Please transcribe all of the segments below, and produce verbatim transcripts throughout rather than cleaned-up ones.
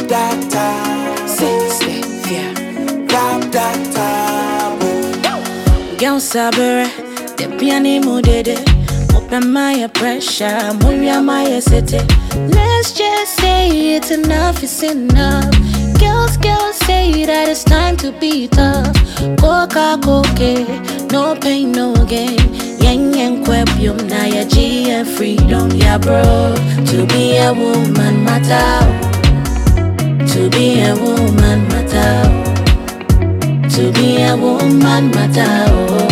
data. Sixty, yeah. Rap data. Girl sabere, the piano modede. Open my pressure, Muria my city. Let's just say it's enough, it's enough. Girls, girls say that it's time to be tough. Coca, coca, no pain, no gain. Yang yang kwebium na ya G and freedom, yeah bro. To be a woman matter. To be a woman matter. To be a woman matter.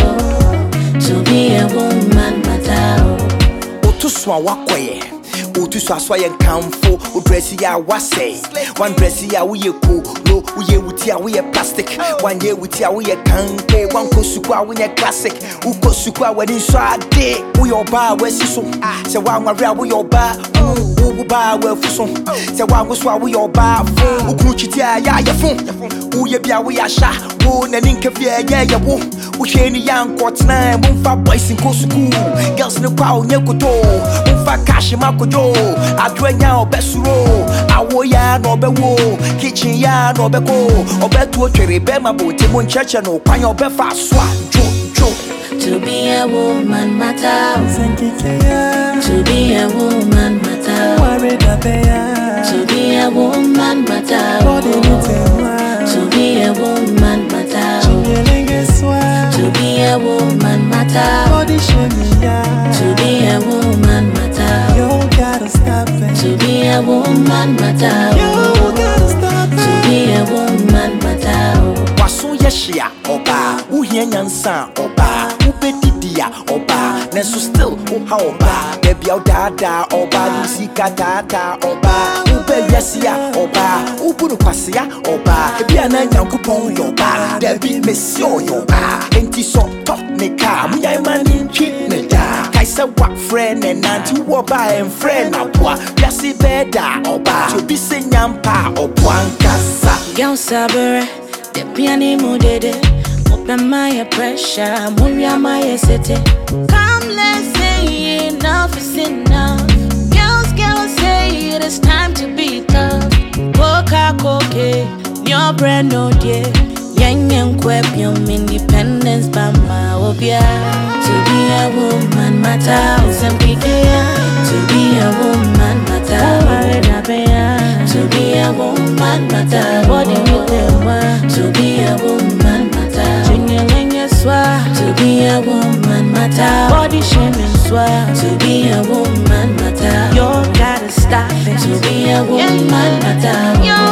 To be a woman matter. Otuswa wakoye. Otuswa swaye kamfo. O dressy ya wase. One dressy ya we cool. No, we wuti ya we plastic. One year wuti ya we kanke. One kosukwa we classic. Uko sukwa we in swade. We oba we siso. Se wa ngwa we oba. Ubu ba we fuso. Se wa ngwa we oba. Ukruchiti ya ya fun. Uye bia we asha. Wo na ninka fie ya ya wo. Usheni young court nine. Mumfa boys in kosuku. Girls no kwa onye koto. Mumfa cash makojo. Adwenya obesuro. Awo ya no bewo. Kitchen ya no beko. Obetu otwere be mabote mon cheche no kwanya obefa swa. Jo jo. To be a woman matter. To be a woman matter. To be a woman matter. To be a woman matter. To be a woman matter. To be a woman matter. You gotta stop it. To be a woman matter. You gotta stop it. To be a woman matter. Waso yeshia oba. Uhie nyansa oba. Ubedidia oba. Nenso still uha oba. Baby au dada oba. Musika tata oba. Ube yesia oba. Ubunu kwasia oba. Ebi ananyakupon yoba. Debi mesio yoba. Enti so top neka. Munya imani nchi neda. Kaisa wak friend and nanti woba and friend apwa. Yasi beda oba. Chobi se nyampa opwankasa. Girl sabere, the piano modede. Open my pressure, Muria my city. Come, let's say enough is enough. Girls, girls say it is time to be tough. Coca, coca, your brand no dear. Yang yang kwebium independence bamba obia. To be a woman matter, some To be a woman matter. To be a woman matter. Body with them. To be a woman matter. To be a woman matter. Body shaming swa. To be a woman matter. You gotta stop it. To be a woman matter.